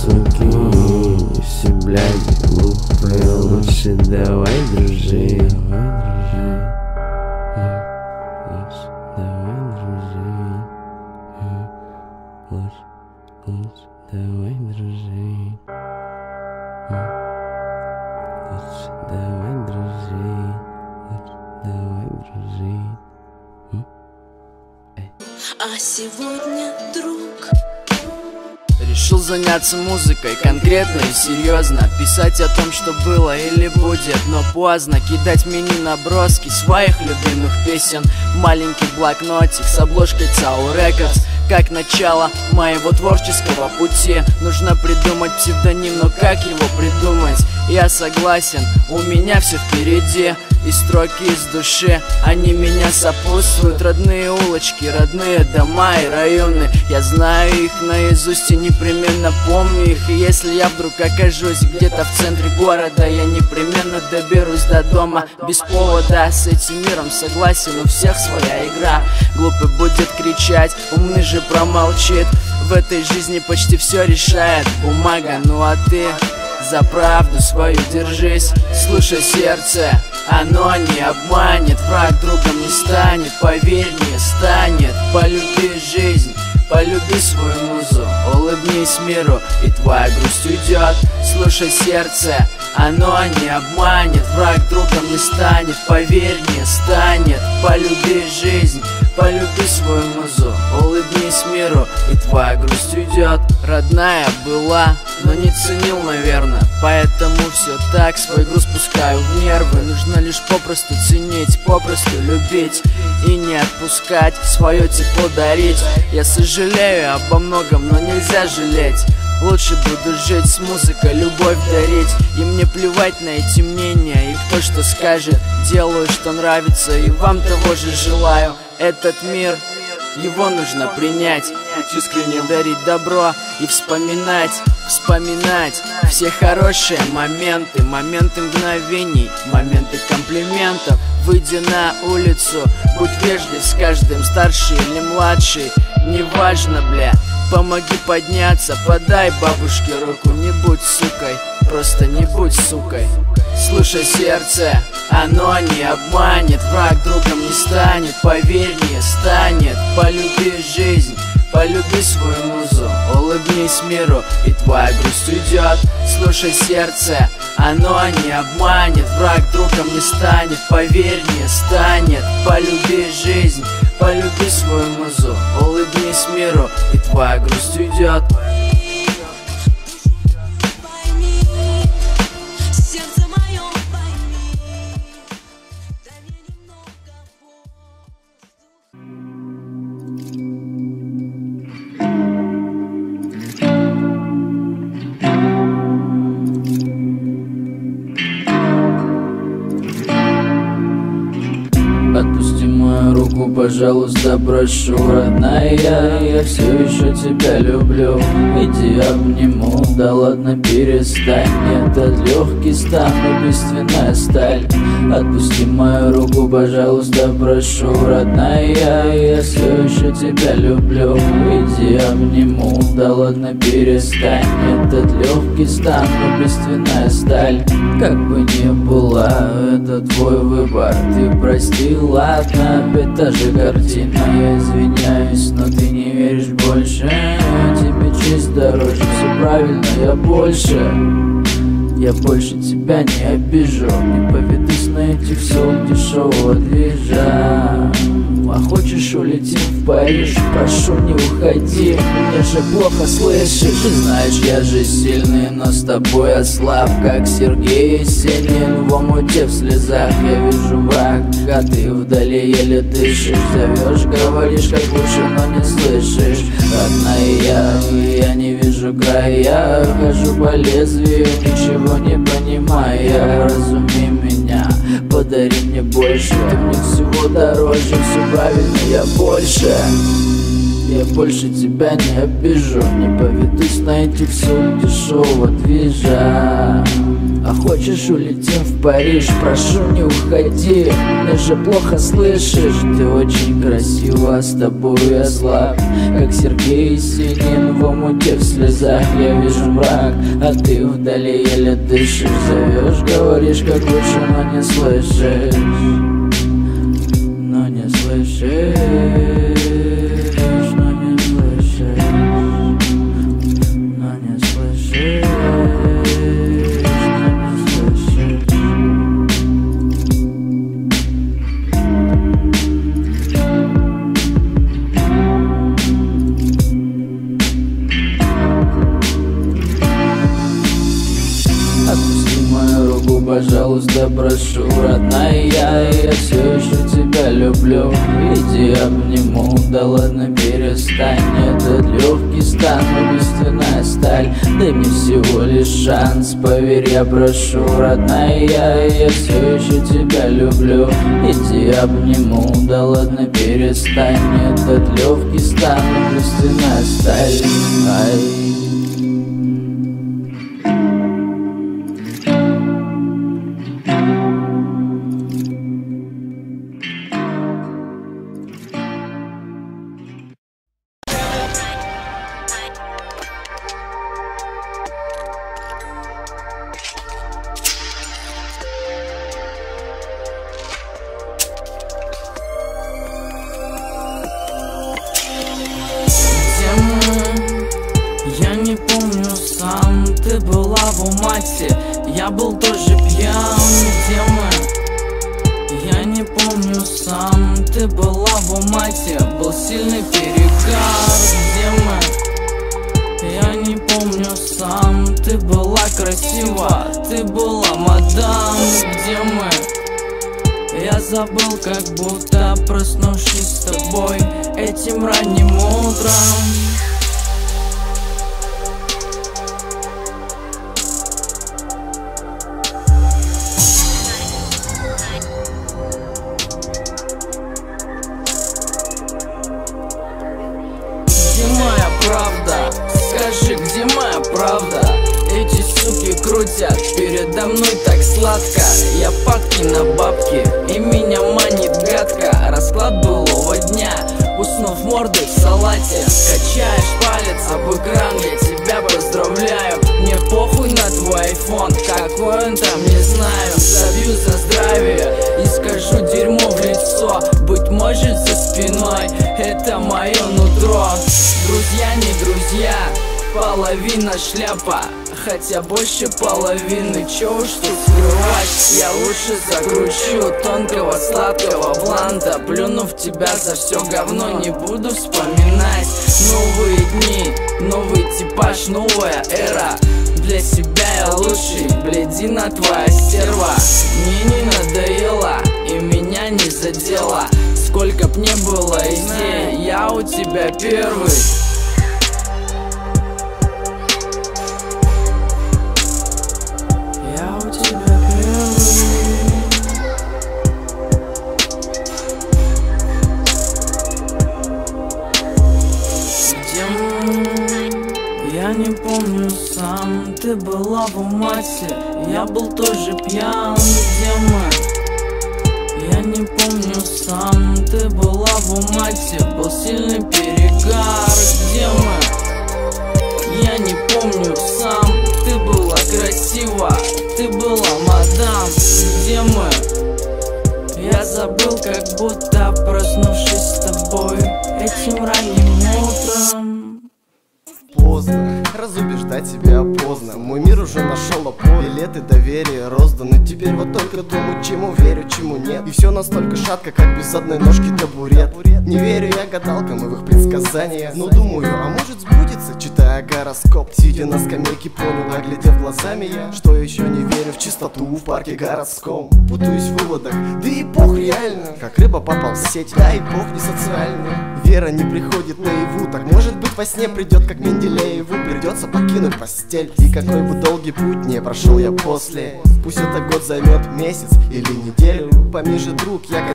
суки, все, блядь, глупые. Лучше давай дружи. Давай дружи. Лучше давай дружи. Лучше давай дружи. Давай дружи. А сегодня друг решил заняться музыкой конкретно и серьезно. Писать о том, что было или будет, но поздно. Кидать мини-наброски своих любимых песен в маленький блокнотик с обложкой Цау Records. Как начало моего творческого пути. Нужно придумать псевдоним, но как его придумать? Я согласен, у меня все впереди. И строки из души, они меня сопутствуют. Родные улочки, родные дома и районы. Я знаю их наизусть и непременно помню их. И если я вдруг окажусь где-то в центре города, я непременно доберусь до дома без повода. С этим миром согласен, у всех своя игра. Глупый будет кричать, умный же промолчит. В этой жизни почти все решает бумага. Ну а ты за правду свою держись. Слушай сердце, оно не обманет. Враг другом не станет, поверь, не станет. Полюби жизнь, полюби свою музу. Улыбнись миру, и твоя грусть уйдет. Слушай сердце, оно не обманет. Враг другом не станет, поверь, не станет. Полюби жизнь, полюби свою музу. Улыбнись миру, и твоя грусть уйдет. Родная была, но не ценил, наверное. Поэтому все так, свой груз пускаю в нервы. Нужно лишь попросту ценить, попросту любить и не отпускать, свое тепло дарить. Я сожалею обо многом, но нельзя жалеть. Лучше буду жить с музыкой, любовь дарить. И мне плевать на эти мнения и кто что скажет. Делаю, что нравится, и вам того же желаю. Этот мир, его нужно принять, искренне дарить добро и вспоминать все хорошие моменты, моменты мгновений, моменты комплиментов. Выйди на улицу, будь вежлив с каждым, старший или младший, неважно, бля. Помоги подняться, подай бабушке руку. Не будь сукой, просто не будь сукой. Слушай сердце, оно не обманет. Враг другом не станет, поверь, не станет. Полюби жизнь, полюби свою музу. Улыбнись миру, и твоя грусть уйдет. Слушай сердце, оно не обманет. Враг другом не станет, поверь, не станет. Полюби жизнь, полюби свою музу. Улыбнись миру, и твоя грусть уйдет. Отпусти мою руку, пожалуйста, прошу, родная. Я все еще тебя люблю. Иди обниму, да ладно, перестань. Этот легкий стан, убийственная сталь. Отпусти мою руку, пожалуйста, прошу, родная. Я все еще тебя люблю. Иди обниму, да ладно, перестань. Этот легкий стан, убийственная сталь. Как бы ни была, это твой выбор. Ты прости, ладно, опять та же картина. Я извиняюсь, но ты не веришь больше. Тебе честь дороже, все правильно, я больше тебя не обижу. Не поведусь на этих сел дешевого движа. А хочешь, улетим в Париж? Прошу, не уходи, мне же плохо слышишь. Ты знаешь, я же сильный, но с тобой я слаб, как Сергей Есенин в омуте в слезах. Я вижу враг, а ты вдали еле дышишь. Зовешь, говоришь, как лучше, но не слышишь. Родная, я не вижу края. Хожу по лезвию, ничего не понимая. Разуми меня, подари мне больше. Ты мне всего дороже, все правильно, я больше. Я больше тебя не обижу, не поведусь на этих суть дешевого движа. А хочешь, улетим в Париж? Прошу, не уходи, мне же плохо слышишь. Ты очень красива, с тобой я слаб, как Сергей Есенин в омуте в слезах. Я вижу мрак, а ты вдали еле дышишь. Зовешь, говоришь, как лучше, но не слышишь. Но не слышишь, но не слышишь, но не слышишь. Отпусти мою руку, пожалуйста, прошу, родная, я все еще тебя люблю. Иди обниму, да ладно, перестань. Этот легкий стан, убийственная сталь. Дай мне всего лишь шанс, поверь, я прошу, родная, я все еще тебя люблю. Иди обниму, да ладно, перестань. Этот легкий стан, убийственная сталь. Я не помню сам, ты была в Алмате, я был тоже пьян. Где мы? Я не помню сам, ты была в Алмате, был сильный перегар. Где мы? Я не помню сам, ты была красива, ты была мадам. Где мы? Я забыл, как будто проснувшись с тобой этим ранним утром. Где моя правда? Скажи, где моя правда? Эти суки крутят передо мной так сладко. Я падки на бабки, и меня манит гадко. Расклад былого дня, уснув мордой в салате. Качаешь палец об экран, я тебя поздравляю. Мне похуй на твой айфон, какой он там, не знаю. Забью за здравие и скажу дерьмо в лицо. Быть может, за спиной это мое нутро. Друзья, не друзья, половина шляпа, хотя больше половины. Чё уж тут скрывать, я лучше закручу тонкого сладкого бланта. Плюну в тебя за все говно, не буду вспоминать. Новые дни, новый типаж, новая эра. Для себя я лучший, блядина твоя стерва. Мне не надоело и меня не задело. Сколько б не было идей, я у тебя первый. Я у тебя первый. Где мы? Я не помню сам, ты была в Алмате, я был тоже пьян. Где мы? Я не помню сам, ты была в Алмате, был сильный перегар. Где мы? Я не помню сам, ты была красива, ты была мадам. Где мы? Я забыл, как будто проснувшись с тобой этим ранним утром. Поздно, разубеждать себя поздно. Мой мир уже нашел опору, билеты доверия розданы. Теперь вот только думаю, чему верю, чему нет. И все настолько шатко, как без одной ножки табурет. Не верю я гадалкам и в их предсказания, но думаю, а может сбудется, читая гороскоп. Сидя на скамейке, понял, оглядев глазами я, что еще не верю в чистоту в парке городском. Путаюсь в выводах, да и бог реально, как рыба попал в сеть, да и бог не социальный. Вера не приходит наяву, так может быть во сне придет, как Менделееву. Придется покинуть постель, и какой бы долгий путь не прошел я после. Пусть это год займет месяц или неделю, пойми же, друг, я